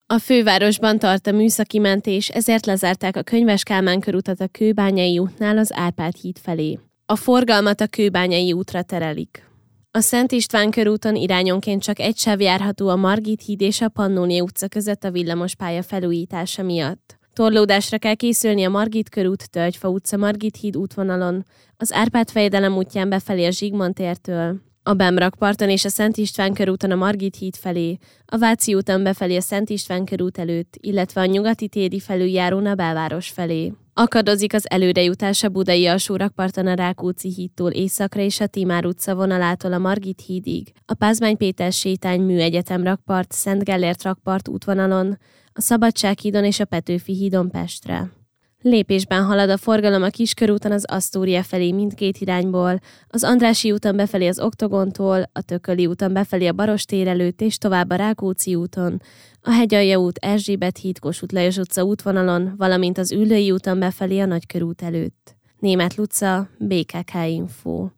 A fővárosban tart a műszaki mentés, ezért lezárták a Könyves Kálmán körutat a Kőbányai útnál az Árpád híd felé. A forgalmat a Kőbányai útra terelik. A Szent István körúton irányonként csak egy sáv járható a Margit híd és a Pannónia utca között a villamospálya felújítása miatt. Torlódásra kell készülni a Margit körút Tölgyfa utca Margit híd útvonalon, az Árpád fejedelem útján befelé a Zsigmond tértől, a Bemrakparton és a Szent István körúton a Margit híd felé, a Váci úton befelé a Szent István körút előtt, illetve a nyugati téri felüljárón a belváros felé. Akadozik az előrejutás a Budai Alsórakparton a Rákóczi hídtól északra és a Timár utca vonalától a Margit hídig, a Pázmány Péter sétány Műegyetem rakpart, Szent Gellért rakpart útvonalon, a Szabadsághídon és a Petőfi hídon Pestre. Lépésben halad a forgalom a Kiskörúton az Asztória felé mindkét irányból, az Andrássy úton befelé az Oktogontól, a Tököli úton befelé a Barostér előtt és tovább a Rákóczi úton, a Hegyalja út, Erzsébet híd, Kossuth Lajos utca útvonalon, valamint az Üllői úton befelé a Nagykörút előtt. Németh Luca, BKK Info.